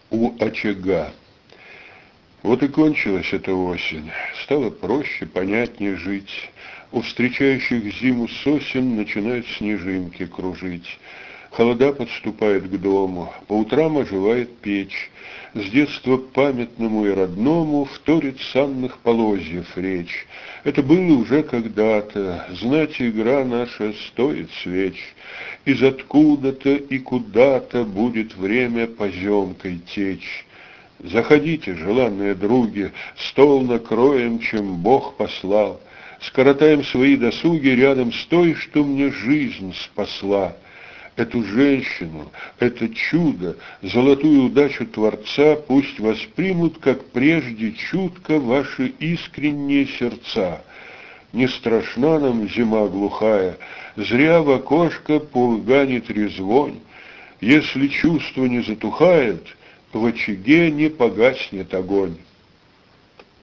У очага. Вот и кончилась эта осень. Стало проще, понятнее жить. У встречающих зиму сосен начинают снежинки кружить. Холода подступает к дому, по утрам оживает печь. С детства памятному и родному вторит санных полозьев речь. Это было уже когда-то, знать, игра наша стоит свеч. Из откуда-то и куда-то будет время поземкой течь. Заходите, желанные други, стол накроем, чем Бог послал. Скоротаем свои досуги рядом с той, что мне жизнь спасла. Эту женщину, это чудо, золотую удачу Творца пусть воспримут, как прежде, чутко ваши искренние сердца. Не страшна нам зима глухая, зря в окошко пурганит резвонь. Если чувство не затухает, в очаге не погаснет огонь.